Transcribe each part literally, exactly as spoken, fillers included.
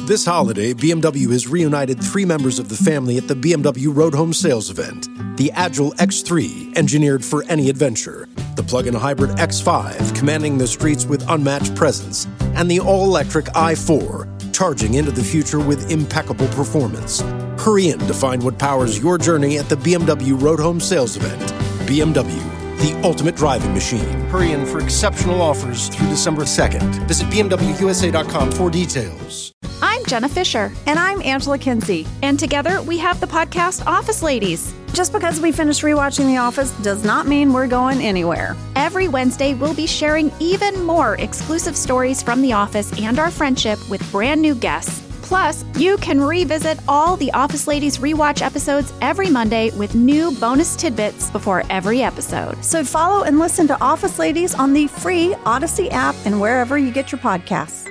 This holiday, B M W has reunited three members of the family at the B M W Road Home Sales event. The Agile X three, engineered for any adventure. The plug-in hybrid X five, commanding the streets with unmatched presence. And the all-electric i four, charging into the future with impeccable performance. Hurry in to find what powers your journey at the B M W Road Home Sales event. B M W, the ultimate driving machine. Hurry in for exceptional offers through December second. Visit B M W U S A dot com for details. I'm Jenna Fisher. And I'm Angela Kinsey. And together we have the podcast Office Ladies. Just because we finished rewatching The Office does not mean we're going anywhere. Every Wednesday, we'll be sharing even more exclusive stories from The Office and our friendship with brand new guests. Plus, you can revisit all the Office Ladies rewatch episodes every Monday with new bonus tidbits before every episode. So follow and listen to Office Ladies on the free Odyssey app and wherever you get your podcasts.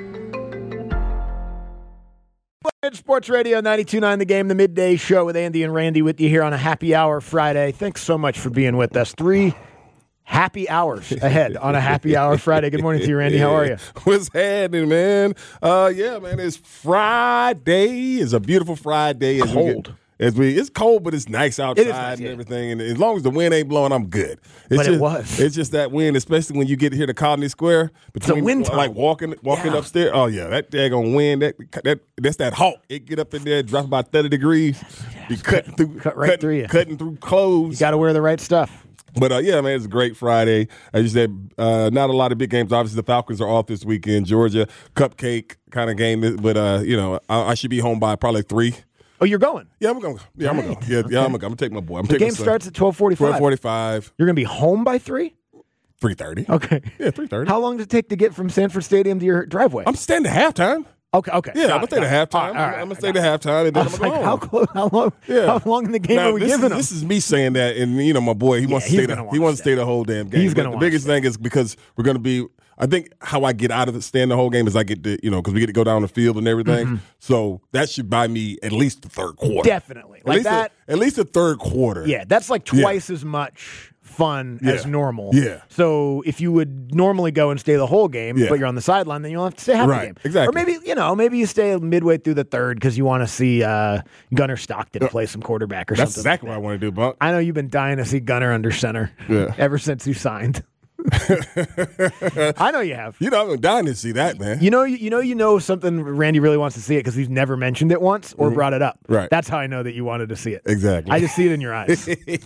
Sports Radio ninety-two point nine The Game, the midday show with Andy and Randy with you here on a happy hour Friday. Thanks so much for being with us. Three happy hours ahead on a happy hour Friday. Good morning to you, Randy. How are you? What's happening, man? Uh, yeah, man, it's Friday. It's a beautiful Friday. As Cold. We get, as we, it's cold, but it's nice outside It is nice, and yeah. everything. And as long as the wind ain't blowing, I'm good. It's But just, it was. It's just that wind, especially when you get here to Colony Square. Between, wind tunnel. Like walking walking Yeah. upstairs. Oh, yeah, that daggone wind, that, that, that's that hawk. It get up in there, drop about thirty degrees. Be cutting through, cut right cutting, through you. Cutting through clothes. You got to wear the right stuff. But, uh, yeah, man, it's a great Friday. As you said, uh, not a lot of big games. Obviously, the Falcons are off this weekend. Georgia, cupcake kind of game. But, uh, you know, I, I should be home by probably three. Oh, you're going? Yeah, I'm going to go. Yeah, I'm going to go. Yeah, yeah, I'm going to take my boy. I'm The taking game my son. starts at twelve forty-five. twelve forty-five. You're going to be home by three? three thirty. Okay. Yeah, three thirty. How long does it take to get from Sanford Stadium to your driveway? I'm staying to halftime. Okay, okay. Yeah, Got I'm it, going to stay got to it. halftime. All right, all right, I'm going I to stay got to it. halftime, and I then I'm was going like, to go how home. close? How long? Yeah. How long in the game Now, are we this giving is, them? This is me saying that, and, you know, my boy, he wants to he's stay gonna the, wanna he wants to stay. stay the whole damn game. He's But gonna the wanna biggest stay. thing is because we're going to be – I think how I get out of it, staying the whole game is I get to, you know, because we get to go down the field and everything. Mm-hmm. So that should buy me at least the third quarter. Definitely. At Like least that. The, at least the third quarter. Yeah, that's like Yeah. twice as much fun Yeah. as normal. Yeah. So if you would normally go and stay the whole game, Yeah. but you're on the sideline, then you'll have to stay half Right, the game. exactly. Or maybe, you know, maybe you stay midway through the third because you want to see uh, Gunnar Stockton play some quarterback or That's something. exactly what I want to do, Bunk. I know you've been dying to see Gunnar under center Yeah. ever since you signed. I know you have. You know, I'm dying to see that, man. You know, you, you know, you know something. Randy really wants to see it because he's never mentioned it once or brought it up. Right. That's how I know that you wanted to see it. Exactly. I just see it in your eyes.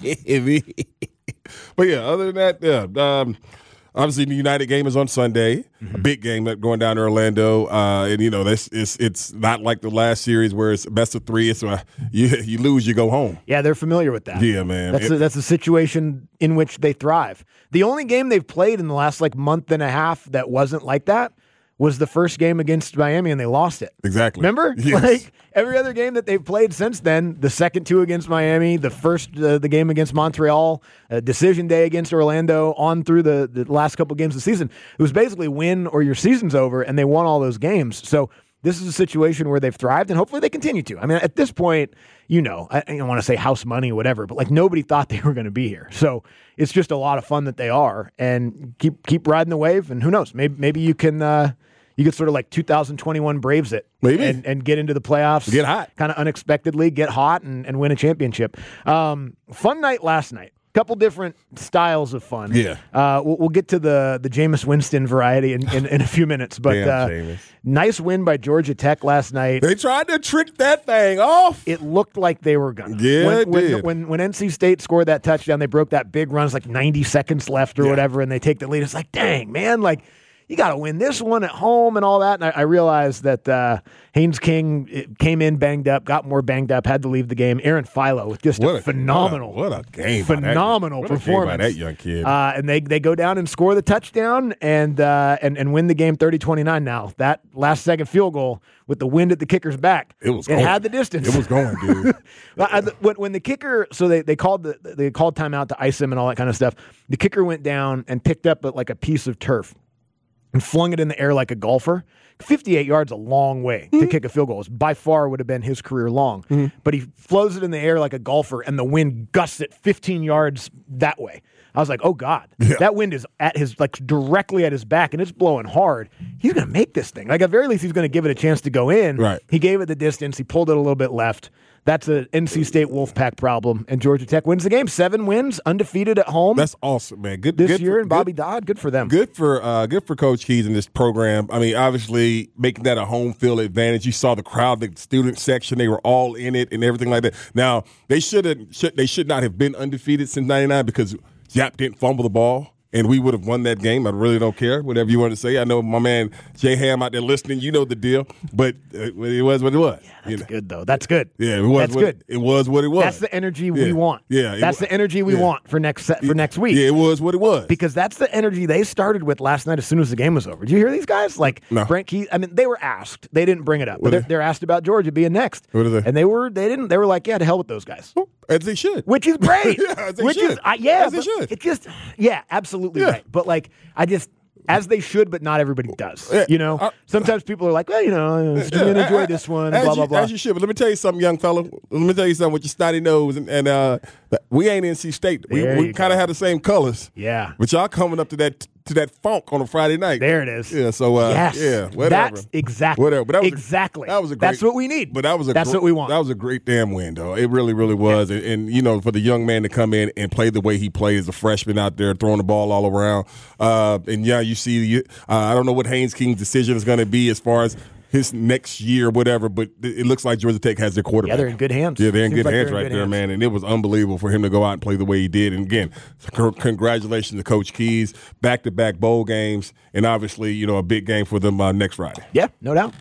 But yeah, other than that, yeah. Um, obviously, the United game is on Sunday. Mm-hmm. A big game that going down to Orlando, uh, and you know, this it's it's not like the last series where it's best of three. It's uh, you you lose, you go home. Yeah, they're familiar with that. Yeah, man. That's It- a, that's a situation in which they thrive. The only game they've played in the last like month and a half that wasn't like that was the first game against Miami, and they lost it. Exactly. Remember? Yes. Like every other game that they've played since then, the second two against Miami, the first uh, the game against Montreal, uh, decision day against Orlando, on through the, the last couple games of the season, it was basically win or your season's over, and they won all those games. So this is a situation where they've thrived, and hopefully they continue to. I mean, at this point, you know, I, I don't want to say house money or whatever, but like nobody thought they were going to be here. So it's just a lot of fun that they are, and keep keep riding the wave. And who knows, maybe maybe you can uh, you could sort of like two thousand twenty-one Braves it, Maybe. and, and get into the playoffs, Get hot. kind of unexpectedly, get hot, and, and win a championship. Um, fun night last night. Couple different styles of fun. Yeah. Uh, we'll, we'll get to the the Jameis Winston variety in, in, in a few minutes. But Damn, uh, Jameis. nice win by Georgia Tech last night. They tried to trick that thing off. It looked like they were gonna. Yeah, when, it when, did. when when N C State scored that touchdown, they broke that big run. It's like ninety seconds left or Yeah. whatever, and they take the lead. It's like, dang, man, like you got to win this one at home and all that. And I, I realized that uh, Haynes King it came in banged up, got more banged up, had to leave the game. Aaron Philo with just What a, a- phenomenal, what a- what a game by that- phenomenal what a game by performance. that young kid. Uh, and they they go down and score the touchdown and uh, and and win the game thirty twenty-nine. Now that last second field goal with the wind at the kicker's back, It was it going. had the distance. It was going, dude. Well, I- when, when the kicker, so they, they called the they called timeout to ice him and all that kind of stuff. The kicker went down and picked up like a piece of turf and flung it in the air like a golfer fifty-eight yards a long way mm-hmm. to kick a field goal. It by far would have been his career long. Mm-hmm. But he flows it in the air like a golfer, and the wind gusts it fifteen yards that way. I was like, oh, God. Yeah. That wind is at his like directly at his back, and it's blowing hard. He's going to make this thing. Like, at very least, he's going to give it a chance to go in. Right. He gave it the distance. He pulled it a little bit left. That's an N C State Wolfpack problem, and Georgia Tech wins the game. Seven wins, undefeated at home. That's awesome, man. Good this good year, for, and Bobby good, Dodd, good for them. Good for uh, good for Coach Keys in this program. I mean, obviously making that a home field advantage. You saw the crowd, the student section; they were all in it and everything like that. Now they shouldn't, should they should not have been undefeated since ninety-nine because Yap didn't fumble the ball. And we would have won that game. I really don't care, whatever you want to say. I know my man Jay Ham out there listening. You know the deal. But it was what it was. Yeah, that's you know? good, though. That's good. Yeah, it was that's what, good. It was what it was. That's the energy we yeah. want. Yeah, that's it, the energy we yeah. want for next set, for next week. Yeah, it was what it was. Because that's the energy they started with last night as soon as the game was over. Did you hear these guys? Like no. Brent Keys. I mean, they were asked. They didn't bring it up. But they're, they're asked about Georgia being next. What are they? And they were. They didn't. They were like, yeah, to hell with those guys. As they should. Which is great. yeah, as they Which should. is uh, yeah. As they should. It just yeah, absolutely Yeah. right. But like, I just. As they should, but not everybody does. Yeah. You know, Uh, sometimes people are like, well, you know, I'm going to enjoy this one, as blah, you, blah, blah. As you should. But let me tell you something, young fella. Let me tell you something with your snotty nose. And, and uh, we ain't N C State. We, There we you kind of go. have the same colors. Yeah. But y'all coming up to that to that funk on a Friday night. There it is. Yeah, so, uh, yes. yeah, whatever. That's exactly. Whatever. But that was exactly. A, that was a great. That's what we need. But that was a That's gr- what we want. That was a great damn win, though. It really, really was. Yeah. And, and, you know, for the young man to come in and play the way he played as a freshman out there, throwing the ball all around. Uh, and, yeah, you see, uh, I don't know what Haynes King's decision is going to be as far as his next year, whatever, but it looks like Georgia Tech has their quarterback. Yeah, they're in good hands. Yeah, they're in Seems good like hands they're in right good there, hands. man. And it was unbelievable for him to go out and play the way he did. And again, c- congratulations to Coach Keys, back-to-back bowl games, and obviously, you know, a big game for them uh, next Friday. Yeah, no doubt.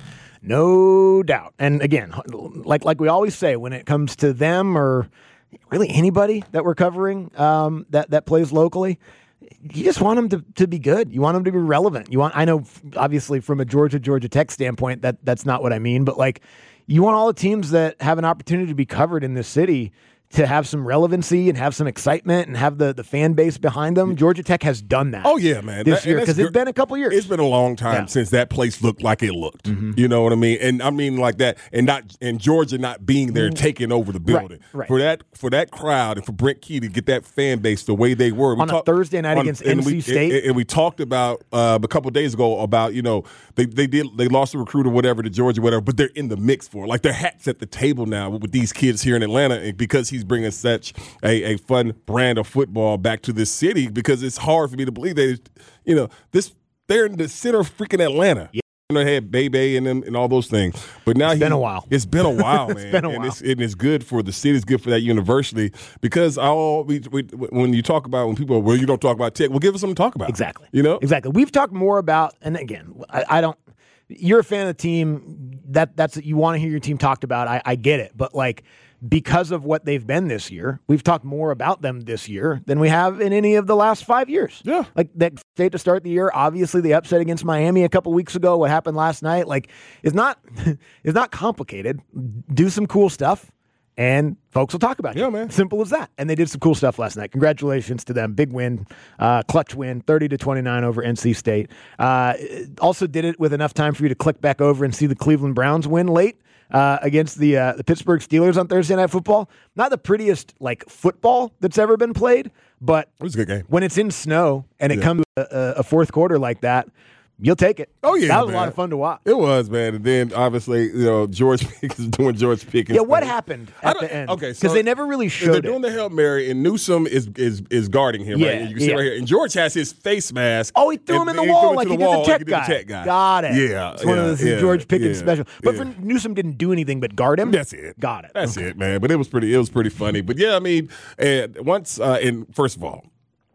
No doubt. And again, like like we always say, when it comes to them or really anybody that we're covering um, that, that plays locally, you just want them to, to be good. You want them to be relevant. You want, I know, obviously, from a Georgia Georgia Tech standpoint, that that's not what I mean. But like, you want all the teams that have an opportunity to be covered in this city to have some relevancy and have some excitement and have the, the fan base behind them. Georgia Tech has done that. Oh, yeah, man. This That- year, and because that's it's been a couple years. It's been a long time Yeah. since that place looked like it looked. Mm-hmm. You know what I mean? And I mean like that, and not and Georgia not being there, taking over the building. Mm-hmm. right. For that for that crowd and for Brent Key to get that fan base the way they were. We On a talk- Thursday night against and N C we- State. And, and we talked about uh, a couple of days ago about, you know, they they did they lost a recruit or whatever to Georgia, whatever, but they're in the mix for it. Like their hats at the table now with these kids here in Atlanta, and because he's bringing such a, a fun brand of football back to this city, because it's hard for me to believe that, you know, this they're in the center of freaking Atlanta. Yeah. You know, they had Bebe and them and all those things. But now It's he, been a while. It's been a while, man. It's been a and while. It's, and it's good for the city. It's good for that university, because I all we, we, when you talk about, when people are, well, you don't talk about Tech, well, give us something to talk about. Exactly. You know? Exactly. We've talked more about, and again, I, I don't, you're a fan of the team, that that's, you want to hear your team talked about. I, I get it. But like, because of what they've been this year, we've talked more about them this year than we have in any of the last five years. Yeah. Like that state to start the year, obviously the upset against Miami a couple weeks ago, what happened last night, like it's not, it's not complicated. Do some cool stuff and folks will talk about it. Yeah, man. Simple as that. And they did some cool stuff last night. Congratulations to them. Big win, uh, clutch win, thirty to twenty-nine over N C State. Uh, also did it with enough time for you to click back over and see the Cleveland Browns win late. Uh, against the uh, the Pittsburgh Steelers on Thursday Night Football. Not the prettiest like football that's ever been played, but It was a good game. when it's in snow and it Yeah. comes to a, a fourth quarter like that, you'll take it. Oh, yeah, that was man. a lot of fun to watch. It was, man. And then obviously, you know, George Pickens doing George Pickens. Yeah, what thing. happened I at don't- the end? Okay, because so they never really they're showed doing it. the Hail Mary, and Newsom is is is guarding him. Yeah, right? You can see yeah. right here, and George has his face mask. Oh, he threw and him in the he wall threw like to he the did the wall tech, like he did guy. the tech guy. Got it. Yeah, It's one yeah, of those yeah, George Pickens yeah, special. But yeah. for Newsom didn't do anything but guard him. That's it. Got it. That's Okay. it, man. But it was pretty. It was pretty funny. But yeah, I mean, and once uh, and first of all,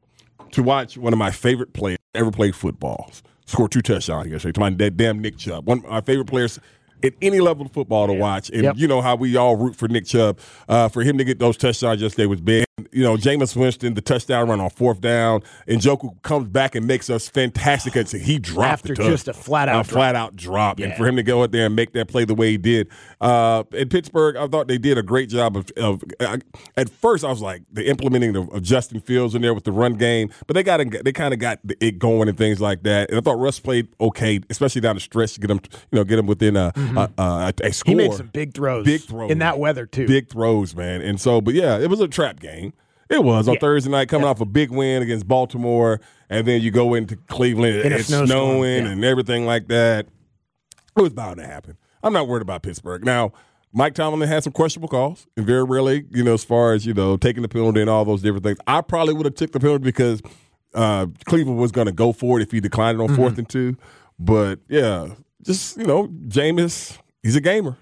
to watch one of my favorite players ever played football score two touchdowns yesterday. To my that damn Nick Chubb, one of my favorite players at any level of football to watch. And Yep. you know how we all root for Nick Chubb. Uh, for him to get those touchdowns yesterday was big. You know, Jameis Winston, the touchdown run on fourth down, and Njoku comes back and makes us fantastic. He dropped After the just a flat-out a flat-out drop. Yeah. And for him to go out there and make that play the way he did. Uh, in Pittsburgh, I thought they did a great job of, of uh, at first I was like, the implementing of, of Justin Fields in there with the run game, but they got they kind of got it going and things like that. And I thought Russ played okay, especially down the stretch to get him, you know, get him within a, mm-hmm. a, a, a score. He made some big throws. Big throws. In that weather, too. Big throws, man. And so, but yeah, it was a trap game. It was on yeah. Thursday night, coming yeah. off a big win against Baltimore, and then you go into Cleveland, and it's snowing yeah. and everything like that. It was bound to happen. I'm not worried about Pittsburgh. Now, Mike Tomlin had some questionable calls, and very rarely, you know, as far as, you know, taking the penalty and all those different things. I probably would have took the penalty because uh, Cleveland was going to go for it if he declined it on mm-hmm. fourth and two. But, yeah, just, you know, Jameis, he's a gamer.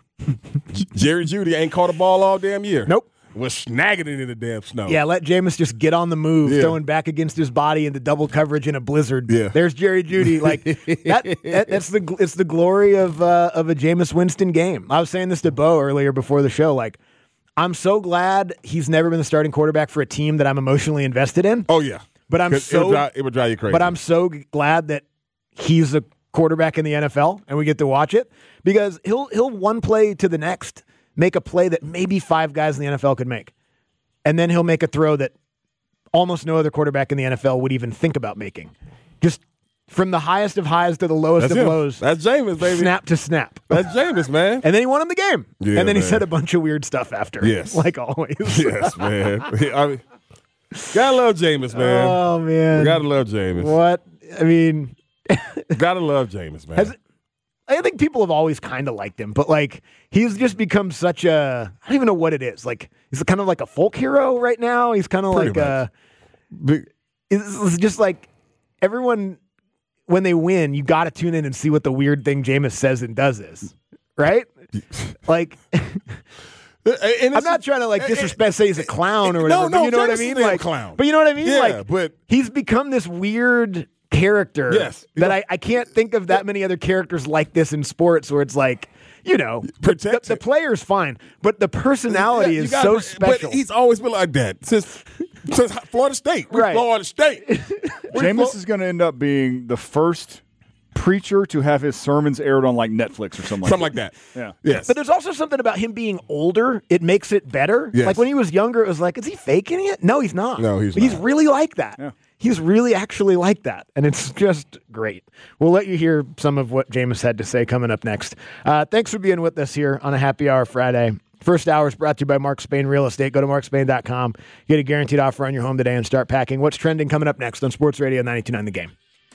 Jerry Jeudy ain't caught a ball all damn year. Nope. Was snagging it in the damn snow. Yeah, let Jameis just get on the move, yeah. throwing back against his body into double coverage in a blizzard. Yeah. There's Jerry Jeudy. Like that, that, that's the it's the glory of uh, of a Jameis Winston game. I was saying this to Bo earlier before the show. Like, I'm so glad he's never been the starting quarterback for a team that I'm emotionally invested in. Oh yeah, but I'm so it would, drive, it would drive you crazy. But I'm so glad that he's a quarterback in the N F L and we get to watch it, because he'll he'll one play to the next make a play that maybe five guys in the N F L could make. And then he'll make a throw that almost no other quarterback in the N F L would even think about making. Just from the highest of highs to the lowest That's of him. lows. That's Jameis, baby. Snap to snap. That's Jameis, man. And then he won him the game. Yeah, and then man. he said a bunch of weird stuff after. Yes. Like always. Yes, man. I mean, gotta love Jameis, man. Oh, man. We gotta love Jameis. What? I mean. Gotta love Jameis, man. Has, I think people have always kind of liked him, but like he's just become such a, I don't even know what it is. Like he's kind of like a folk hero right now. He's kind of like a, it's, it's just like everyone, when they win, you got to tune in and see what the weird thing Jameis says and does is, right? Like, and I'm not trying to like disrespect, say he's a clown or whatever, no, no, but you know what I Jameis mean? is a Like, clown. But you know what I mean? Yeah, like, but he's become this weird character yes, that know, I, I can't think of that many other characters like this in sports where it's like, you know, the, the, the player's fine, but the personality yeah, is gotta, so special. But he's always been like that since since Florida State. We're right. Florida State. Jameis Flo- is going to end up being the first preacher to have his sermons aired on like Netflix or something like something that. like that. Yeah. Yes. But there's also something about him being older. It makes it better. Yes. Like when he was younger, it was like, is he faking it? No, he's not. No, he's but not. He's really like that. Yeah. He's really actually like that. And it's just great. We'll let you hear some of what Jameis had to say coming up next. Uh, thanks for being with us here on a Happy Hour Friday. First hour is brought to you by Mark Spain Real Estate. Go to mark spain dot com. Get a guaranteed offer on your home today and start packing. What's trending coming up next on Sports Radio ninety-two point nine The Game?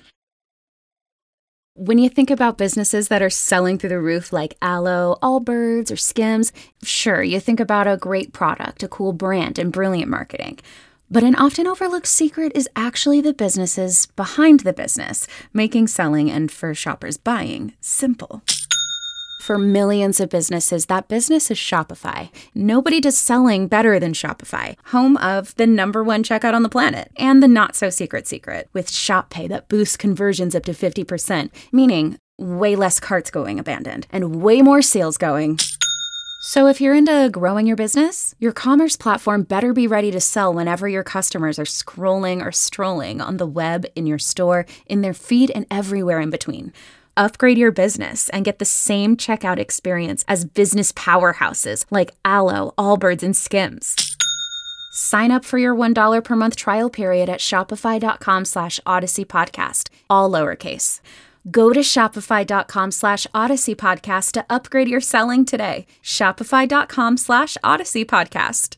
When you think about businesses that are selling through the roof like Aloe, Allbirds, or Skims, sure, you think about a great product, a cool brand, and brilliant marketing. But an often overlooked secret is actually the businesses behind the business, making selling and for shoppers buying simple. For millions of businesses, that business is Shopify. Nobody does selling better than Shopify, home of the number one checkout on the planet and the not-so-secret secret with Shop Pay that boosts conversions up to fifty percent, meaning way less carts going abandoned and way more sales going. So if you're into growing your business, your commerce platform better be ready to sell whenever your customers are scrolling or strolling on the web, in your store, in their feed, and everywhere in between. Upgrade your business and get the same checkout experience as business powerhouses like Aloe, Allbirds, and Skims. Sign up for your one dollar per month trial period at shopify.com slash Odyssey Podcast, all lowercase. Go to shopify.com slash Odyssey Podcast to upgrade your selling today. Shopify.com slash Odyssey Podcast.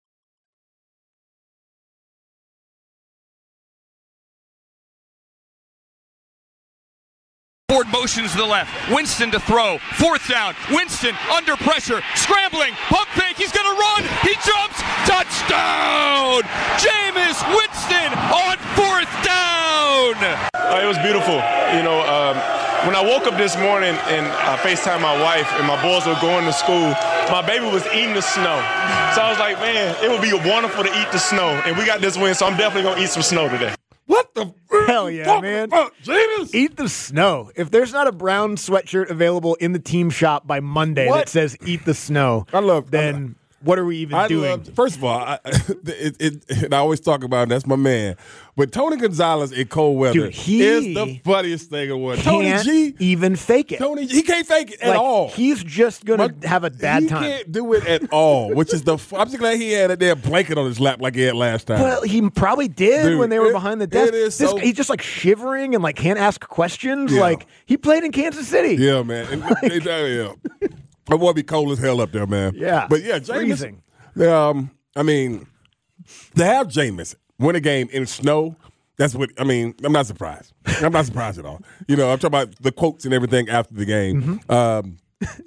Ford motions to the left. Winston to throw. Fourth down. Winston under pressure. Scrambling. Pump fake. He's going to run. He jumps. Touchdown. Jameis Winston on fourth down. Uh, it was beautiful. You know, um, when I woke up this morning and I FaceTimed my wife and my boys were going to school, my baby was eating the snow. So I was like, man, it would be wonderful to eat the snow. And we got this win, so I'm definitely going to eat some snow today. What the hell yeah, man! Jameis? Eat the snow. If there's not a brown sweatshirt available in the team shop by Monday what? that says "Eat the snow," I love. Then what are we even I doing? Love, first of all, I, it, it, and I always talk about it, that's my man. But Tony Gonzalez in cold weather Dude, he is the funniest thing in the world. Tony can't G even fake it. Tony, he can't fake it at Like, all. He's just gonna But have a bad he time. He can't do it at all, which is the. I'm just glad he had a damn blanket on his lap like he had last time. Well, he probably did Dude, when they were it- behind the desk. it is This- so- he's just like shivering and like can't ask questions. Yeah. Like he played in Kansas City. Yeah, man. And, and, uh, yeah. My boy be cold as hell up there, man. Yeah. But yeah, Jameis. Freezing. Um, I mean, to have Jameis win a game in snow, that's what, I mean, I'm not surprised. I'm not surprised at all. You know, I'm talking about the quotes and everything after the game. Mm-hmm. Um,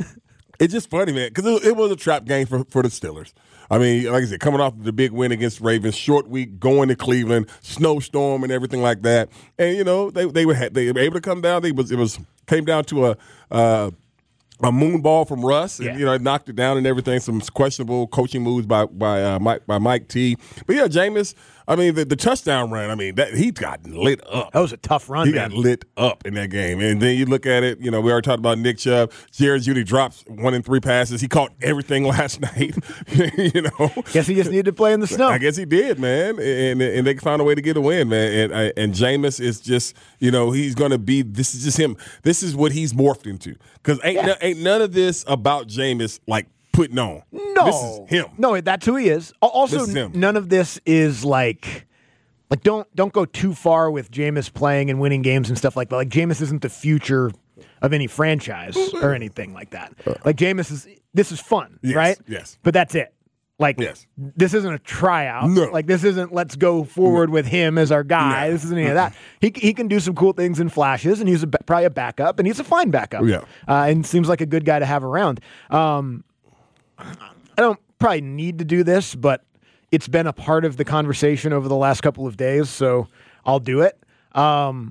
it's just funny, man, because it, it was a trap game for, for the Steelers. I mean, like I said, coming off the big win against Ravens, short week, going to Cleveland, snowstorm and everything like that, and you know they they were they were able to come down. They was it was came down to a uh, a moon ball from Russ, and Yeah. you know knocked it down and everything. Some questionable coaching moves by by uh, Mike by Mike T. But yeah, Jameis. I mean, the, the touchdown run. I mean, that he got lit up. That was a tough run, He man. got lit up in that game. And then you look at it, you know, we already talked about Nick Chubb. Jared Judy drops one in three passes. He caught everything last night. you know. Guess he just needed to play in the snow. I guess he did, man. And and they found a way to get a win, man. And and Jameis is just, you know, he's going to be, this is just him. This is what he's morphed into. Because ain't, Yeah. no, ain't none of this about Jameis, like, putting on. No, This is him. No, that's who he is. Al- Also, This is him. none of this is like, like don't don't go too far with Jameis playing and winning games and stuff like that. Like Jameis isn't the future of any franchise or anything like that. Like Jameis is. This is fun, Yes, right? yes. But that's it. Like Yes. this isn't a tryout. No. Like this isn't let's go forward with him as our guy. No. This isn't any of that. He he can do some cool things in flashes, and he's a, ba- probably a backup, and he's a fine backup. Yeah. uh, and seems like a good guy to have around. Um, I don't probably need to do this, but it's been a part of the conversation over the last couple of days, so I'll do it. Um,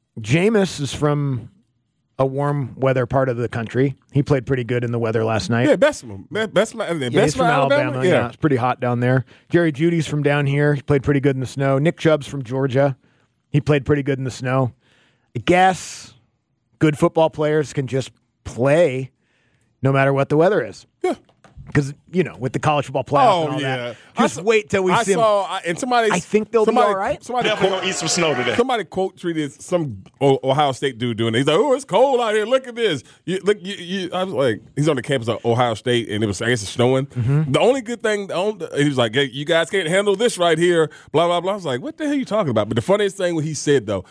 Jameis is from a warm weather part of the country. He played pretty good in the weather last night. Yeah, best of them. Best, best, best Yeah, he's from Alabama. Yeah. Yeah. It's pretty hot down there. Jerry Judy's from down here. He played pretty good in the snow. Nick Chubb's from Georgia. He played pretty good in the snow. I guess good football players can just play no matter what the weather is. Yeah. Because, you know, with the college football playoff Oh, and all yeah. that. I Just saw- wait till we I see him. saw, I, and somebody, I think they'll be somebody, all right. Somebody Definitely quote, gonna eat some snow today. somebody quote tweeted some O- Ohio State dude doing it. He's like, "Oh, it's cold out here. Look at this." You, look, you, you, I was like, he's on the campus of Ohio State, and it was, I guess, it's snowing. Mm-hmm. The only good thing, the only, he was like, hey, "You guys can't handle this right here." Blah blah blah. I was like, "What the hell are you talking about?" But the funniest thing what he said though.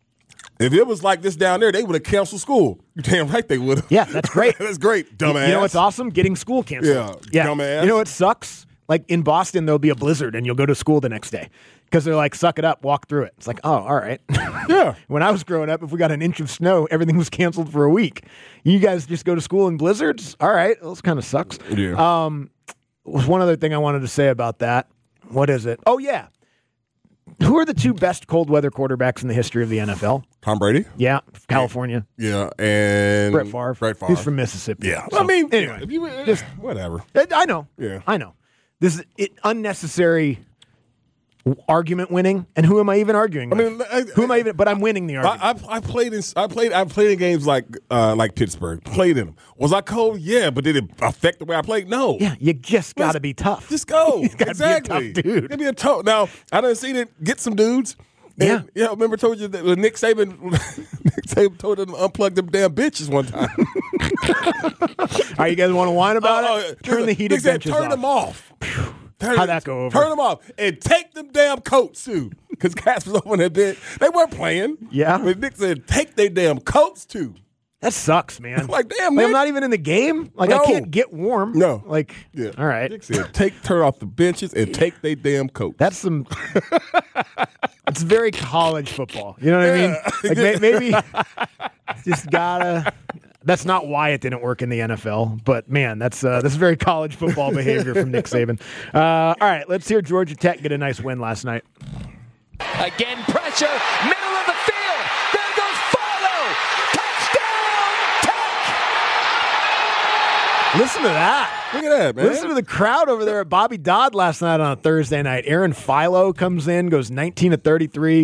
If it was like this down there, they would have canceled school. You're damn right they would have. Yeah, that's great. That's great, dumbass. You know what's awesome? Getting school canceled. Yeah, dumbass. You know what sucks? Like in Boston, there'll be a blizzard and you'll go to school the next day because they're like, suck it up, walk through it. It's like, oh, all right. Yeah. When I was growing up, if we got an inch of snow, everything was canceled for a week. You guys just go to school in blizzards? All right. Those kind of sucks. Yeah. Um, was one other thing I wanted to say about that. What is it? Oh, yeah. Who are the two best cold weather quarterbacks in the history of the N F L? Tom Brady. Yeah, California. Yeah, and Brett Favre. Brett Favre. He's from Mississippi. Yeah. So, I mean, anyway, if you, just whatever. I I know. Yeah. I know. This is it, unnecessary argument winning. And who am I even arguing? I with? mean, I- who am I even? But I'm winning the argument. I, I, I played in I played I played in games like uh, like Pittsburgh. Played in them. Was I cold? Yeah, but did it affect the way I played? No. yeah, you just got to Let's- be tough. Just go. You gotta be a exactly. tough dude. Give me a toe. Now I done seen it. Get some dudes. And, Yeah. yeah. Remember, I told you that when Nick Saban, Nick Saban told them to unplug them damn bitches one time. All right, you guys want to whine about Oh, it? oh, Turn the Nick heated said, benches turn off. them off. Turn, How'd that go over? Turn them off and take them damn coats too. Because Cass was over that bit. They weren't playing. Yeah. But Nick said, take their damn coats too. That sucks, man. Like, damn, Like, I'm Nick. not even in the game. Like, I No. can't get warm. No. Like, Yeah. all right. Nick said, take turn off the benches and take their damn coats. That's some. It's very college football. You know what I mean? Like may, maybe just gotta. That's not why it didn't work in the N F L, but man, that's uh, this is very college football behavior from Nick Saban. Uh, all right, let's hear Georgia Tech get a nice win last night. Again, pressure, middle of the field. There goes Follow. Touchdown, Tech. Listen to that. Look at that, man. Listen to the crowd over there at Bobby Dodd last night on a Thursday night. Aaron Philo comes in, goes nineteen to thirty-three,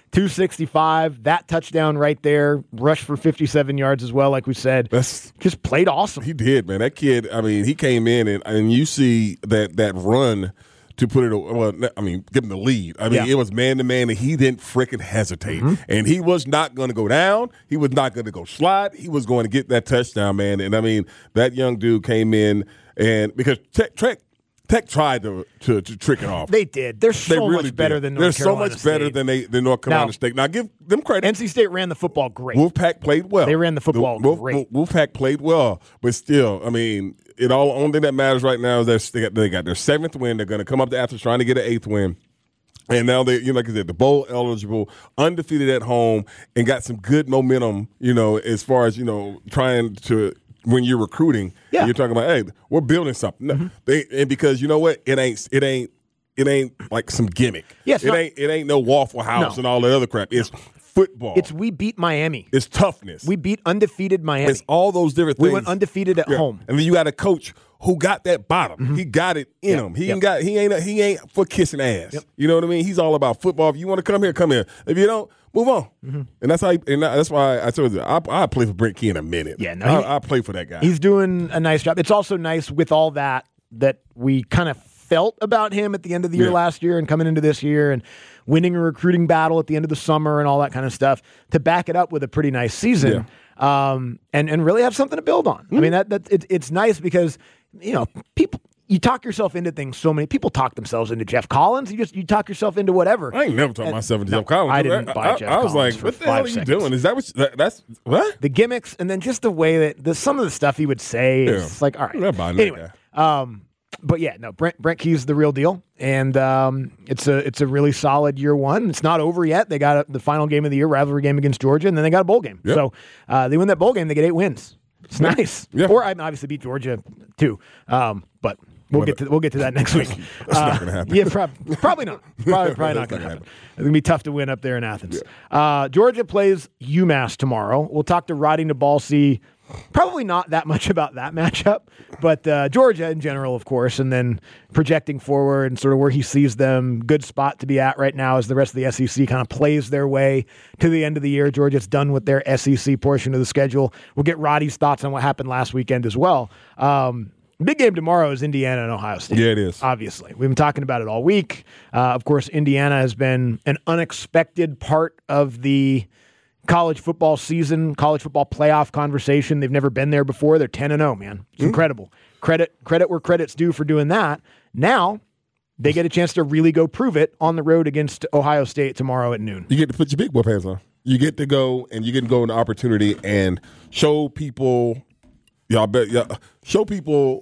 two sixty-five, that touchdown right there, rushed for fifty-seven yards as well, like we said. That's, just played awesome. He did, man. That kid, I mean, he came in, and, and you see that that run to put it, well, I mean, give him the lead. I mean, yeah. it was man-to-man, and he didn't freaking hesitate. Mm-hmm. And he was not going to go down. He was not going to go slide. He was going to get that touchdown, man. And, I mean, that young dude came in, and because Tech, Tech, Tech tried to, to to trick it off. They did. They're so they really much better did. than North They're Carolina so much better State. than they than North Carolina Now, State. Now, give them credit. N C State ran the football great. Wolfpack played well. They ran the football Wolf, great. Wolfpack played well, but still, I mean, it all only thing that matters right now is they got, they got their seventh win. They're going to come up to Athens trying to get an eighth win. And now they, you know, like I said, the bowl eligible, undefeated at home, and got some good momentum, you know, as far as, you know, trying to, when you're recruiting, yeah. you're talking about, hey, we're building something. No, mm-hmm. they, and because you know what? It ain't, it ain't, it ain't like some gimmick. Yes, it not, ain't, it ain't no Waffle House no. and all that other crap. It's football. It's we beat Miami. It's toughness. We beat undefeated Miami. It's all those different things. We went undefeated at yeah. home. And then you got a coach who got that bottom. Mm-hmm. He got it in yep. him. He yep. ain't got. He ain't. He ain't for kissing ass. Yep. You know what I mean? He's all about football. If you want to come here, come here. If you don't, move on. Mm-hmm. And that's how. He, and that's why I told you I I play for Brent Key in a minute. Yeah, no, I, he, I play for that guy. He's doing a nice job. It's also nice with all that that we kind of felt about him at the end of the year yeah. last year and coming into this year and winning a recruiting battle at the end of the summer and all that kind of stuff to back it up with a pretty nice season yeah. um, and and really have something to build on. Mm-hmm. I mean that that it, it's nice because you know people. You talk yourself into things so many. People talk themselves into Jeff Collins. You just you talk yourself into whatever. I ain't never talked and, myself into no, Jeff Collins. I didn't buy I, Jeff I, I was Collins like, for what the hell are you seconds. doing? Is that what? That, that's what? The gimmicks and then just the way that the, some of the stuff he would say is yeah. just like, all right. I'm not buying anyway, that guy. um, but yeah, no, Brent Brent Key's the real deal, and um, it's a it's a really solid year one. It's not over yet. They got a, the final game of the year, rivalry game against Georgia, and then they got a bowl game. Yep. So uh, they win that bowl game, they get eight wins. It's yeah. nice. Yeah. Or I obviously beat Georgia too, um, but. We'll get to we'll get to that next week. That's uh, not going to happen. Yeah, prob- probably not. Probably, probably not going to happen. It's going to be tough to win up there in Athens. Yeah. Uh, Georgia plays UMass tomorrow. We'll talk to Roddy Nabalsi. Probably not that much about that matchup, but uh, Georgia in general, of course, and then projecting forward and sort of where he sees them. Good spot to be at right now as the rest of the S E C kind of plays their way to the end of the year. Georgia's done with their S E C portion of the schedule. We'll get Roddy's thoughts on what happened last weekend as well. Um, Big game tomorrow is Indiana and Ohio State. Yeah, it is. Obviously. We've been talking about it all week. Uh, of course, Indiana has been an unexpected part of the college football season, college football playoff conversation. They've never been there before. They're ten and oh, man. It's mm-hmm. incredible. Credit credit where credit's due for doing that. Now, they get a chance to really go prove it on the road against Ohio State tomorrow at noon. You get to put your big boy pants on. You get to go, and you get to go an opportunity and show people, y'all bet, y'all, show people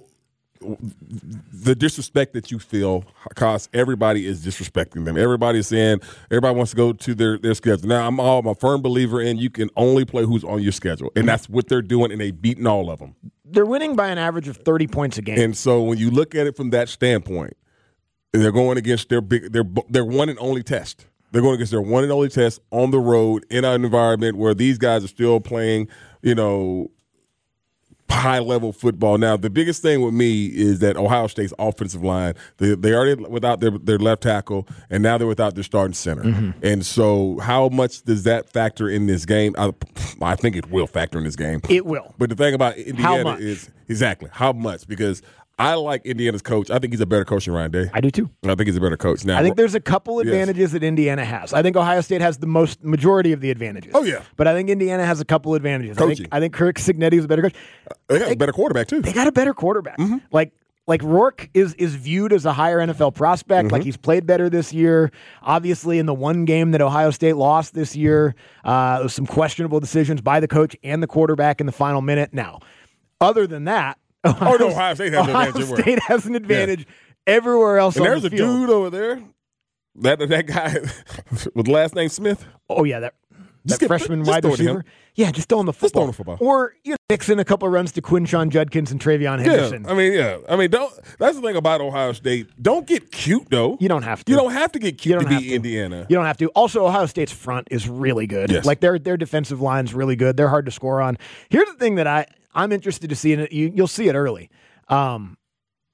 the disrespect that you feel because everybody is disrespecting them. Everybody is saying everybody wants to go to their, their schedule. Now, I'm, all, I'm a firm believer in you can only play who's on your schedule, and that's what they're doing, and they've beaten all of them. They're winning by an average of thirty points a game. And so when you look at it from that standpoint, they're going against their big, their their one and only test. They're going against their one and only test on the road in an environment where these guys are still playing, you know, high-level football. Now, the biggest thing with me is that Ohio State's offensive line, they, they already without their, their left tackle, and now they're without their starting center. Mm-hmm. And so how much does that factor in this game? I, I think it will factor in this game. It will. But the thing about Indiana how much? is exactly how much, because I like Indiana's coach. I think he's a better coach than Ryan Day. I do too. I think he's a better coach. Now, I think there's a couple advantages yes. that Indiana has. I think Ohio State has the most majority of the advantages. Oh yeah, but I think Indiana has a couple advantages. Coaching. I think I think Kirk Cignetti is a better coach. Uh, they got they, a better quarterback too. They got a better quarterback. Mm-hmm. Like like Rourke is is viewed as a higher N F L prospect. Mm-hmm. Like he's played better this year. Obviously, in the one game that Ohio State lost this year, uh, there was some questionable decisions by the coach and the quarterback in the final minute. Now, other than that. Ohio, oh, no, Ohio State has Ohio an advantage. State has an advantage yeah. everywhere else and on there's the a field. dude over there, that that guy with the last name Smith. Oh, yeah, that, that get, freshman wide receiver. Yeah, just throwing the football. Just throwing the football. Or you know, mix in a couple of runs to Quinshon Judkins and Travion Henderson. Yeah, I mean, yeah. I mean, don't. That's the thing about Ohio State. Don't get cute, though. You don't have to. You don't have to get cute to beat to. Indiana. You don't have to. Also, Ohio State's front is really good. Yes. Like, their, their defensive line's really good. They're hard to score on. Here's the thing that I, I'm interested to see, and you, you'll see it early. Um,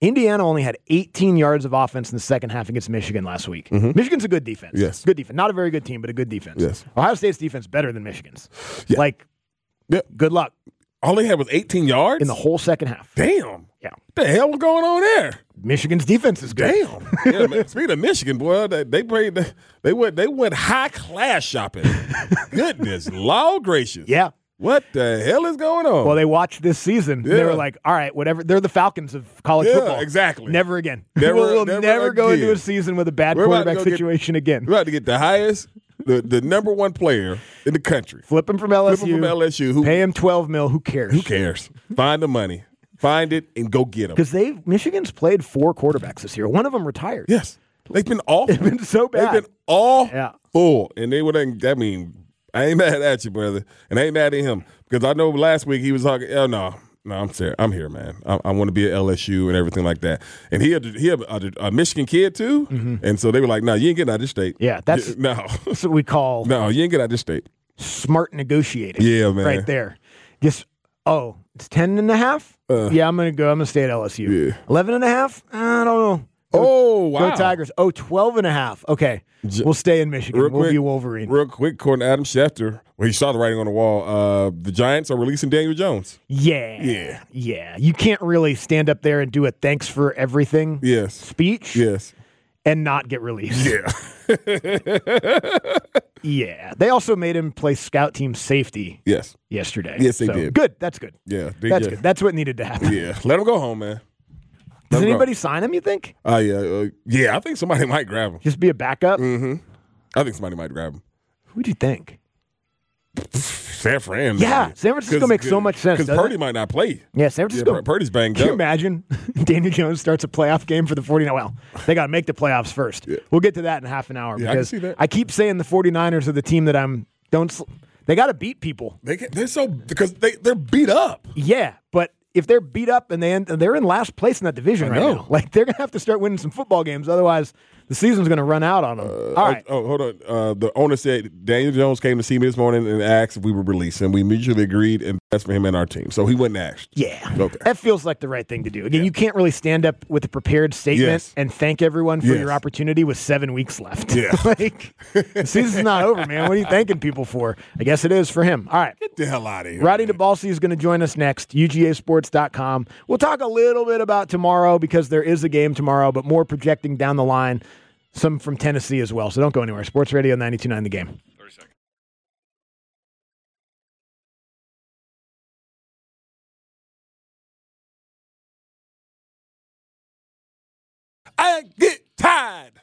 Indiana only had eighteen yards of offense in the second half against Michigan last week. Mm-hmm. Michigan's a good defense. Yes. Good defense. Not a very good team, but a good defense. Yes. Ohio State's defense better than Michigan's. Yeah. Like, yeah. good luck. All they had was eighteen yards? In the whole second half. Damn. Yeah. What the hell was going on there? Michigan's defense is good. Damn. Yeah, man. Speaking of Michigan, boy, they, they played. They went. They went high class shopping. Goodness, law gracious. Yeah. What the hell is going on? Well, they watched this season. Yeah. They were like, all right, whatever. They're the Falcons of college yeah, football. exactly. Never again. Never, we'll we'll never, never go again. into a season with a bad We're about to quarterback go get- situation again. We're about to get the highest, the, the number one player in the country. Flip him from L S U. Flip him from L S U. Who, Pay him twelve mil. Who cares? who cares? Find the money. Find it and go get him. Because they Michigan's played four quarterbacks this year. One of them retired. Yes. They've been awful. They've been so bad. They've been awful. Yeah. And they would, I mean, I ain't mad at you, brother. And I ain't mad at him. Because I know last week he was talking, oh, no. No, I'm serious. I'm here, man. I, I want to be at L S U and everything like that. And he had, he had a, a Michigan kid, too. Mm-hmm. And so they were like, no, you ain't getting out of this state. Yeah, that's, you, no. that's what we call no, you ain't getting out of this state. Smart negotiating. Yeah, man. Right there. Just, oh, it's ten and a half? Uh, yeah, I'm going to go. I'm going to stay at L S U. Yeah. eleven and a half? I don't know. Go, oh, wow. Go Tigers. Oh, twelve and a half. Okay. We'll stay in Michigan. Real we'll quick, be Wolverine. Real quick, according to Adam Schefter, well, he saw the writing on the wall. Uh, the Giants are releasing Daniel Jones. Yeah. Yeah. Yeah. You can't really stand up there and do a thanks for everything yes. speech yes. and not get released. Yeah. Yeah. They also made him play scout team safety yes. yesterday. Yes, they so, did. Good. That's good. Yeah. That's yeah. good. That's what needed to happen. Yeah. Let him go home, man. Let Does him anybody go. sign him, you think? Uh, yeah. Uh, yeah, I think somebody might grab him. Just be a backup? Mm-hmm. I think somebody might grab him. Who'd you think? San Fran. Yeah, San Francisco makes so much sense. Because Purdy it? might not play. Yeah, San Francisco. Yeah, Purdy's banged Can up. you imagine Daniel Jones starts a playoff game for the 49ers? Well, they got to make the playoffs first. Yeah. We'll get to that in half an hour. Yeah, I can because see that. I keep saying the 49ers are the team that I'm don't. Sl- they got to beat people. They can, they're so because they they're beat up. Yeah, but if they're beat up and they end, they're in last place in that division I right know. now, like they're gonna have to start winning some football games. Otherwise, the season's gonna run out on them. Uh, All right. Oh, hold on. Uh, the owner said Daniel Jones came to see me this morning and asked if we were released, and we mutually agreed, and that's for him and our team. So he went and asked. Yeah. Okay. That feels like the right thing to do. Again, Yeah. you can't really stand up with a prepared statement Yes. and thank everyone for Yes. your opportunity with seven weeks left. Yeah. Like, the season's not over, man. What are you thanking people for? I guess it is for him. All right. Get the hell out of here. Roddy man. DeBalsi is going to join us next, U G A sports dot com. We'll talk a little bit about tomorrow because there is a game tomorrow, but more projecting down the line, some from Tennessee as well. So don't go anywhere. Sports Radio ninety-two point nine The Game. I get tired.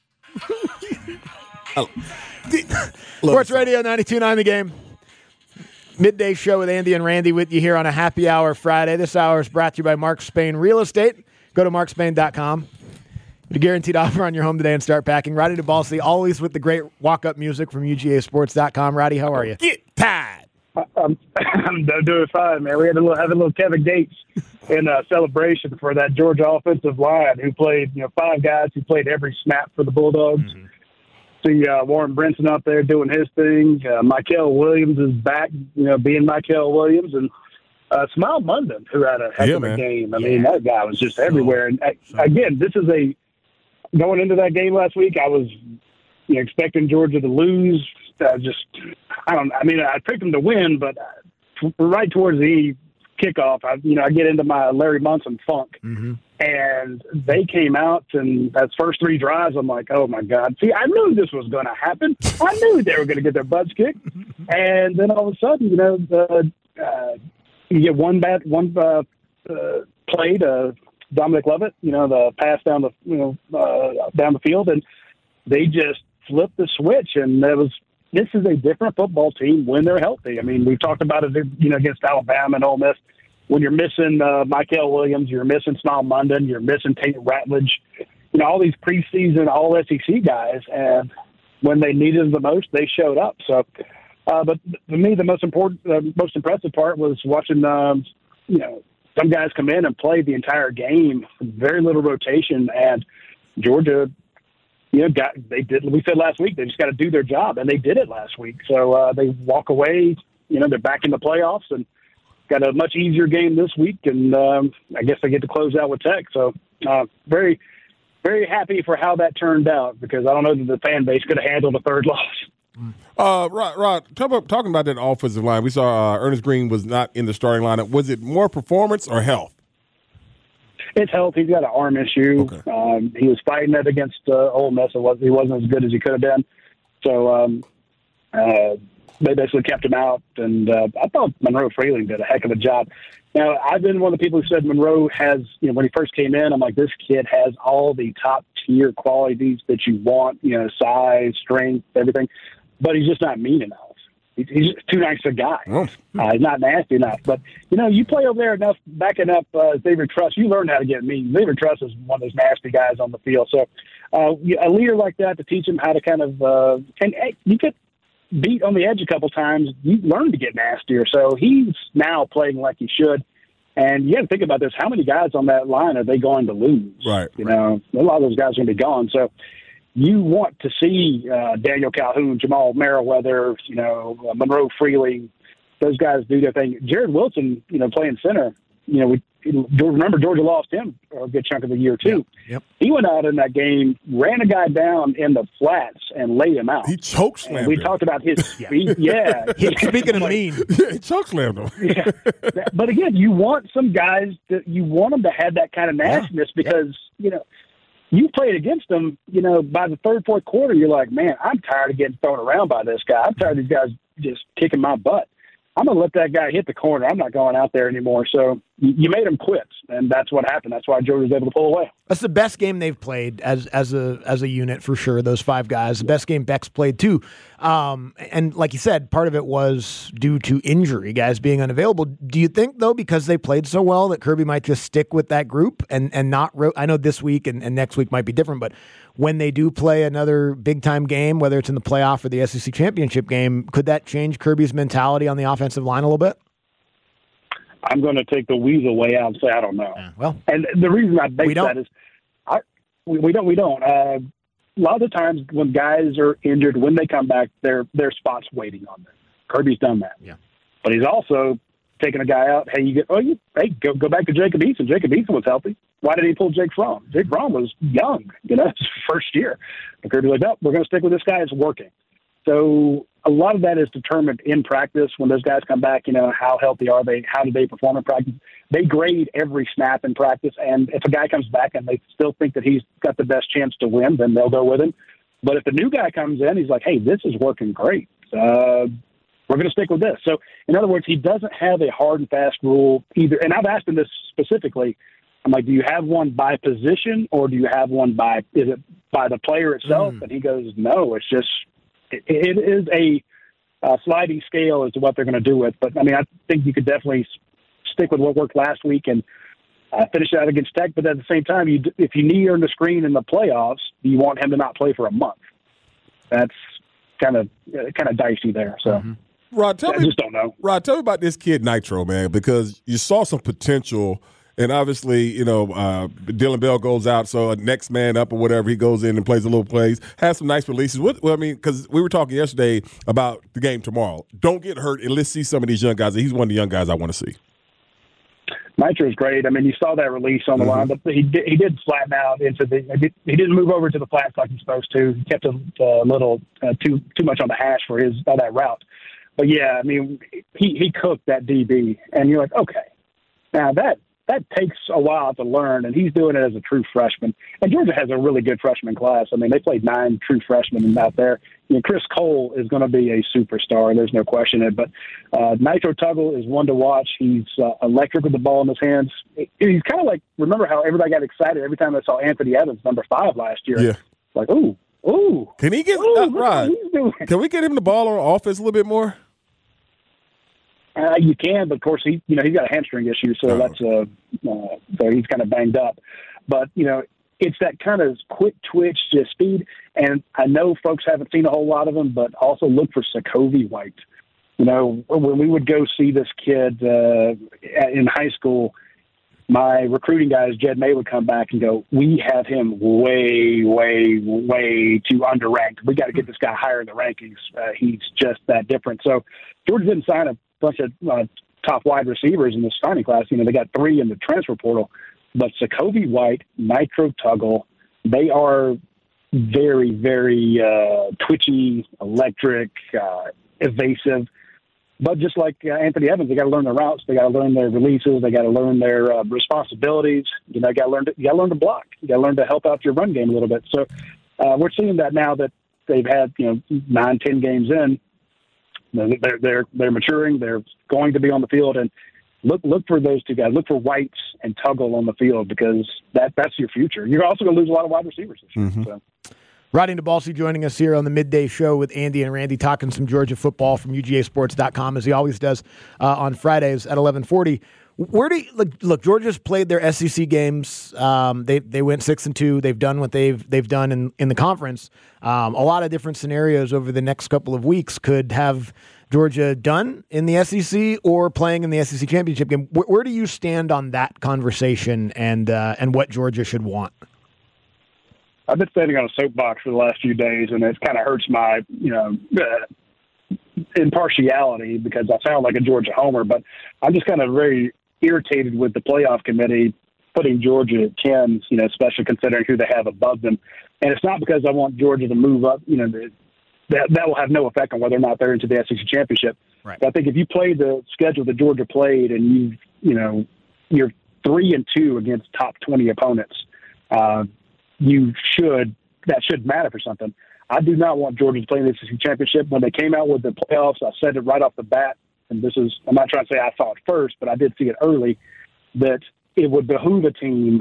oh. Sports Radio ninety-two point nine The Game. Midday show with Andy and Randy with you here on a happy hour Friday. This hour is brought to you by Mark Spain Real Estate. Go to mark spain dot com. Get a guaranteed offer on your home today and start packing. Roddy DeBalsi, always with the great walk-up music from U G A sports dot com. Roddy, how are you? Get tired. I'm, I'm doing fine, man. We had a little, have a little Kevin Gates in a celebration for that Georgia offensive line who played, you know, five guys who played every snap for the Bulldogs. Mm-hmm. See uh, Warren Brinson out there doing his thing. Uh, Michael Williams is back, you know, being Michael Williams. And uh, Smile Munden, who had a heck yeah, of a man. game. I Yeah. mean, that guy was just So, everywhere. And so. again, this is a – going into that game last week, I was, you know, expecting Georgia to lose. Uh, just, I don't. I mean, I picked them to win, but t- right towards the kickoff, I, you know, I get into my Larry Munson funk, Mm-hmm. and they came out, and that first three drives, I'm like, oh my god! See, I knew this was going to happen. I knew they were going to get their butts kicked, and then all of a sudden, you know, the, uh, you get one bad one uh, uh, play to Dominic Lovett, you know, the pass down the you know uh, down the field, and they just flipped the switch, and that was. This is a different football team when they're healthy. I mean, we've talked about it, you know, against Alabama and Ole Miss. When you're missing uh, Michael Williams, you're missing Smile Munden, you're missing Tate Ratledge, you know, all these preseason All S E C guys. And when they needed them the most, they showed up. So, uh, but for me, the most important, uh, most impressive part was watching, um, you know, some guys come in and play the entire game, very little rotation, and Georgia. You know, got, they did. We said last week they just got to do their job, and they did it last week. So uh, they walk away. You know, they're back in the playoffs, and got a much easier game this week, and um, I guess they get to close out with Tech. So uh, very, very happy for how that turned out, because I don't know that the fan base could have handled a third loss. Uh, Rod, Rod talk about, talking about that offensive line, we saw uh, Ernest Green was not in the starting lineup. Was it more performance or health? It's health. He's got an arm issue. Okay. Um, he was fighting it against uh, Ole Miss. It was, he wasn't as good as he could have been. So um, uh, they basically kept him out, and uh, I thought Monroe Freeling did a heck of a job. Now, I've been one of the people who said Monroe has, you know, when he first came in, I'm like, this kid has all the top-tier qualities that you want, you know, size, strength, everything, but he's just not mean enough. He's just too nice a guy. Oh. Uh, he's not nasty enough. But, you know, you play over there enough, backing up uh, Xavier Truss, you learn how to get mean. Xavier Truss is one of those nasty guys on the field. So uh, a leader like that, to teach him how to kind of uh, – and hey, you get beat on the edge a couple times, you learn to get nastier. So he's now playing like he should. And you got to think about this. How many guys on that line are they going to lose? Right. You know, a lot of those guys are going to be gone. So you want to see uh, Daniel Calhoun, Jamal Merriweather, you know, uh, Monroe Freeling, those guys do their thing. Jared Wilson, you know, playing center, you know, we remember Georgia lost him a good chunk of the year too. Yep. Yep. He went out in that game, ran a guy down in the flats and laid him out. He choke slammed and we him. talked about his speed. yeah. Speaking of mean. Yeah, he choke slammed him. yeah. But again, you want some guys that you want them to have that kind of nastiness yeah. because, you know, you played against them, you know, by the third, fourth quarter, you're like, man, I'm tired of getting thrown around by this guy. I'm tired of these guys just kicking my butt. I'm going to let that guy hit the corner. I'm not going out there anymore. So you made him quit, and that's what happened. That's why Georgia was able to pull away. That's the best game they've played as as a as a unit for sure. Those five guys, the best game Beck's played too. Um, and like you said, part of it was due to injury, guys being unavailable. Do you think though, because they played so well, that Kirby might just stick with that group and and not? Ro- I know this week and, and next week might be different, but when they do play another big time game, whether it's in the playoff or the S E C championship game, could that change Kirby's mentality on the offensive line a little bit? I'm going to take the weasel way out and say I don't know. Yeah, well, and the reason I base we don't. that is, I we, we don't we don't. Uh, a lot of the times when guys are injured, when they come back, their their spot's waiting on them. Kirby's done that. Yeah, but he's also taking a guy out. Hey, you get oh you hey go go back to Jacob Eason. Jacob Eason was healthy. Why did he pull Jake Fromm? Jake Fromm was young, you know, it's his first year. And Kirby's like, no, we're going to stick with this guy. It's working. So a lot of that is determined in practice when those guys come back. You know, how healthy are they? How do they perform in practice? They grade every snap in practice, and if a guy comes back and they still think that he's got the best chance to win, then they'll go with him. But if the new guy comes in, he's like, hey, this is working great. Uh, we're going to stick with this. So, in other words, he doesn't have a hard and fast rule either. And I've asked him this specifically. I'm like, do you have one by position or do you have one by, is it by the player itself? Mm. And he goes, no, it's just, it, it is a uh, sliding scale as to what they're going to do with. But, I mean, I think you could definitely stick with what worked last week and uh, finish it out against Tech. But at the same time, you, if you need him to screen in the playoffs, you want him to not play for a month. That's kind of uh, kind of dicey there. So. Mm-hmm. Rod, tell I me, just don't know. Rod, tell me about this kid Nitro, man, because you saw some potential, and obviously, you know, uh, Dylan Bell goes out, so a next man up or whatever, he goes in and plays a little plays, has some nice releases. What, well, I mean, because we were talking yesterday about the game tomorrow. Don't get hurt, and let's see some of these young guys. He's one of the young guys I want to see. Nitro's great. I mean, you saw that release on the mm-hmm. line, but he did, he did flatten out into the. He didn't move over to the flats like he's supposed to. He kept a, a little uh, too too much on the hash for his uh, that route. But yeah, I mean, he, he cooked that D B, and you're like, okay, now that that takes a while to learn, and he's doing it as a true freshman. And Georgia has a really good freshman class. I mean, they played nine true freshmen out there. You know, Chris Cole is going to be a superstar. There's no question in it. But uh, Nitro Tuggle is one to watch. He's uh, electric with the ball in his hands. He's kind of like, remember how everybody got excited every time they saw Anthony Evans, number five last year? Yeah. Like, ooh, ooh. Can he get ooh, uh, Rod? Can we get him the ball on offense a little bit more? Uh, you can, but of course he, you know, he's got a hamstring issue, so oh. that's uh, uh, so he's kind of banged up. But you know, it's that kind of quick twitch, just speed. And I know folks haven't seen a whole lot of him, but also look for Sokovie White. You know, when we would go see this kid uh, in high school, my recruiting guys, Jed May, would come back and go, "We have him way, way, way too underranked. We got to get this guy higher in the rankings. Uh, he's just that different." So Georgia didn't sign a bunch of uh, top wide receivers in this signing class. You know, they got three in the transfer portal, but Sakovi White, Nitro Tuggle, they are very, very uh, twitchy, electric, uh, evasive. But just like uh, Anthony Evans, they got to learn their routes. They got to learn their releases. They got to learn their uh, responsibilities. You know, got to learn. To, you got to learn to block. You got to learn to help out your run game a little bit. So uh, we're seeing that now that they've had you know nine, ten games in. They're they're they're maturing. They're going to be on the field, and look look for those two guys. Look for Whites and Tuggle on the field because that that's your future. You're also going to lose a lot of wide receivers this year. Mm-hmm. So. Rodney DeBalsi joining us here on the Midday Show with Andy and Randy, talking some Georgia football from U G A sports dot com, as he always does uh, on Fridays at eleven forty. Where do you, look, look, Georgia's played their S E C games. Um, they they went six and two. They've done what they've they've done in, in the conference. Um, a lot of different scenarios over the next couple of weeks could have Georgia done in the S E C or playing in the S E C championship game. Where, where do you stand on that conversation and uh, and what Georgia should want? I've been standing on a soapbox for the last few days, and it kind of hurts my, you know, uh, impartiality because I sound like a Georgia homer. But I'm just kind of very irritated with the playoff committee putting Georgia at ten, you know, especially considering who they have above them. And it's not because I want Georgia to move up. You know, that that will have no effect on whether or not they're into the S E C championship. Right. But I think if you play the schedule that Georgia played, and you, you know, you're three and two against top twenty opponents. Uh, You should that should matter for something. I do not want Georgia to play in the S E C championship. When they came out with the playoffs, I said it right off the bat, and this is I'm not trying to say I saw it first, but I did see it early, that it would behoove a team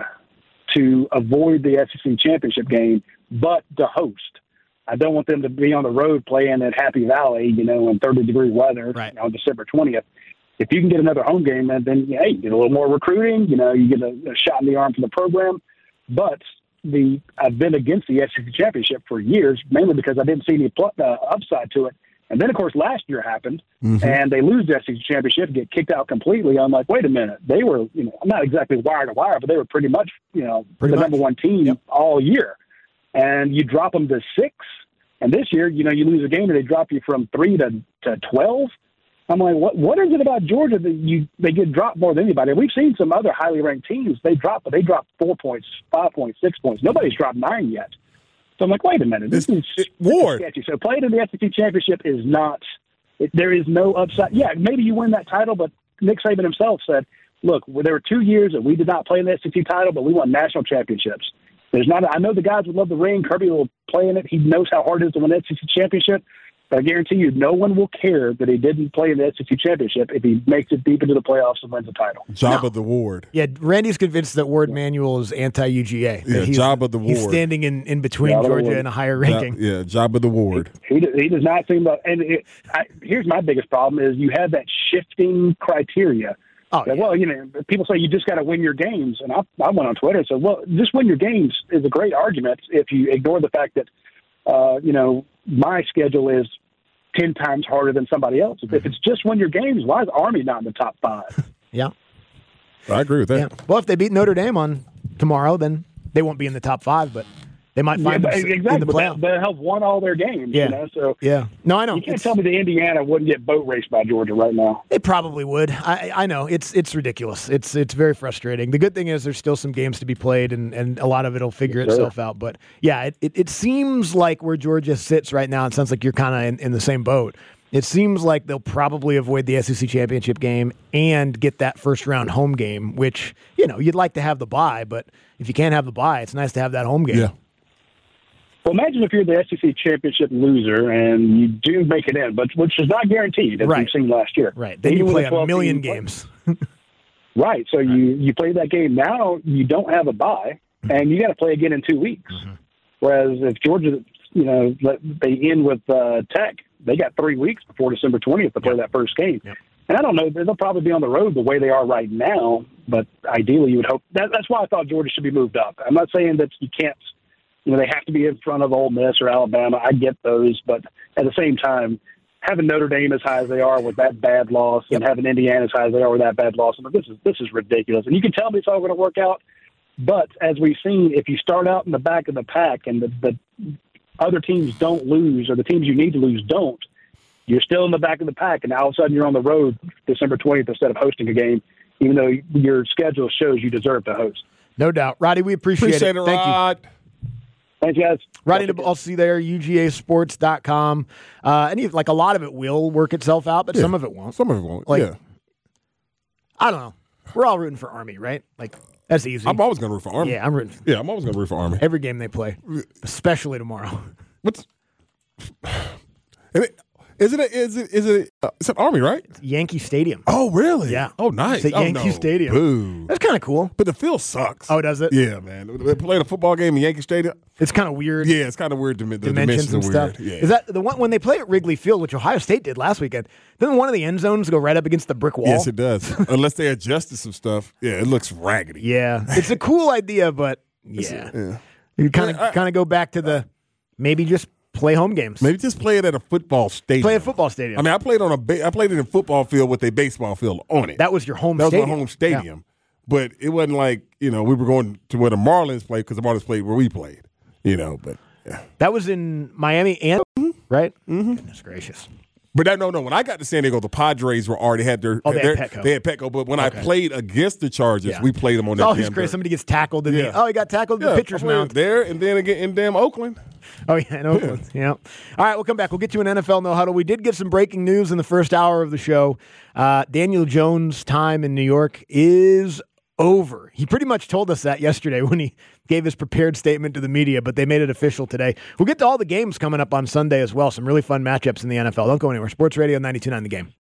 to avoid the S E C championship game, but to host. I don't want them to be on the road playing at Happy Valley, you know, in thirty degree weather right. on December twentieth. If you can get another home game, then, then hey, you get a little more recruiting. You know, you get a, a shot in the arm from the program, but The I've been against the S E C championship for years, mainly because I didn't see any pl- uh, upside to it. And then, of course, last year happened, mm-hmm. and they lose the S E C championship, get kicked out completely. I'm like, wait a minute, they were, you know, I'm not exactly wire to wire, but they were pretty much, you know, pretty the much. number one team yep. all year. And you drop them to six, and this year, you know, you lose a game and they drop you from three to to twelve. I'm like, what? What is it about Georgia that you they get dropped more than anybody? We've seen some other highly ranked teams they drop, but they drop four points, five points, six points. Nobody's dropped nine yet. So I'm like, wait a minute, this it's, is Ward. sketchy. So playing in the S E C championship is not. It, there is no upside. Yeah, maybe you win that title, but Nick Saban himself said, "Look, there were two years that we did not play in the S E C title, but we won national championships." There's not. I know the guys would love the ring. Kirby will play in it. He knows how hard it is to win an S E C championship. But I guarantee you, no one will care that he didn't play in the S E C championship if he makes it deep into the playoffs and wins the title. Job no. of the Ward. Yeah, Randy's convinced that Ward Manuel is anti-U G A. Yeah, he's, job of the Ward. He's standing in, in between job Georgia and a higher ranking. Job, yeah, job of the Ward. He, he, he does not seem to – and it, I, here's my biggest problem is you have that shifting criteria. Oh, that, yeah. Well, you know, people say you just got to win your games. And I, I went on Twitter and said, well, just win your games is a great argument if you ignore the fact that, uh, you know, my schedule is – ten times harder than somebody else. Mm-hmm. If it's just win your games, why is Army not in the top five? yeah. I agree with that. Yeah. Well, if they beat Notre Dame on tomorrow, then they won't be in the top five, but they might find yeah, them exactly, in the playoff. They have won all their games, yeah. you know, so yeah. No, I know. You can't it's, tell me that Indiana wouldn't get boat raced by Georgia right now. They probably would. I, I know. It's it's ridiculous. It's it's very frustrating. The good thing is there's still some games to be played, and, and a lot of it will figure yes, itself sir. out. But, yeah, it, it, it seems like where Georgia sits right now, it sounds like you're kind of in, in the same boat. It seems like they'll probably avoid the S E C championship game and get that first round home game, which, you know, you'd like to have the bye, but if you can't have the bye, it's nice to have that home game. Yeah. Well, imagine if you're the S E C championship loser and you do make it in, but which is not guaranteed, as right. we've seen last year. Right. Then you play a million games. right. So you, you play that game. Now you don't have a bye, and you got to play again in two weeks. Mm-hmm. Whereas if Georgia, you know, they end with uh, Tech, they got three weeks before December twentieth to play yep. that first game. Yep. And I don't know, they'll probably be on the road the way they are right now, but ideally you would hope that, that's why I thought Georgia should be moved up. I'm not saying that you can't, you know, they have to be in front of Ole Miss or Alabama. I get those, but at the same time, having Notre Dame as high as they are with that bad loss yep. and having Indiana as high as they are with that bad loss, I mean, this is this is ridiculous. And you can tell me it's all going to work out, but as we've seen, if you start out in the back of the pack and the, the other teams don't lose or the teams you need to lose don't, you're still in the back of the pack, and now all of a sudden you're on the road December twentieth instead of hosting a game, even though your schedule shows you deserve to host. No doubt. Roddy, we appreciate, Appreciate it. it, Thank Rod. you. Thanks, guys. Roddy DeBalsi there, U G A sports dot com. Uh, and he, like a lot of it will work itself out, but Yeah. some of it won't. Some of it won't. Like, yeah. I don't know. We're all rooting for Army, right? Like, that's easy. I'm always going to root for Army. Yeah, I'm rooting for Yeah, I'm always going to root for Army. every game they play, especially tomorrow. What's and it, is it? A, is it? Is it? Uh, it's an Army, right? Yankee Stadium. Oh, really? Yeah. Oh, nice. It's at oh, Yankee no. Stadium. Boo. That's kind of cool. But the field sucks. Oh, does it? Yeah, man. They played a football game in Yankee Stadium. It's kind of weird. Yeah, it's kind of weird. The Dimensions, dimensions, and are stuff. weird. Yeah. Is that the one when they play at Wrigley Field, which Ohio State did last weekend? Doesn't one of the end zones go right up against the brick wall? Yes, it does. Unless they adjusted some stuff. Yeah, it looks raggedy. Yeah, it's a cool idea, but yeah, Yeah. you kind of Yeah, I- kind of go back to the maybe just play home games. Maybe just play it at a football stadium. Play a football stadium. I mean, I played on a ba- I played it in a football field with a baseball field on it. That was your home That was stadium. my home stadium. But it wasn't like, you know, we were going to where the Marlins played because the Marlins played where we played, you know, but yeah. That was in Miami and right? Mm-hmm. Goodness gracious. But that, no, no. When I got to San Diego, the Padres were already had their. Oh, they their, had Petco. They had Petco. But when Okay. I played against the Chargers, Yeah. we played them on It's that always damn great. dirt. Somebody gets tackled in Yeah. the oh, he got tackled in Yeah, the pitcher's I played mound. there, and then again in damn Oakland. Oh, yeah, in Oakland. Yeah. All right, we'll come back. We'll get you an N F L No Huddle. We did get some breaking news in the first hour of the show. Uh, Daniel Jones' time in New York is over. He pretty much told us that yesterday when he gave his prepared statement to the media, but they made it official today. We'll get to all the games coming up on Sunday as well. Some really fun matchups in the N F L. Don't go anywhere. Sports Radio ninety-two point nine The Game.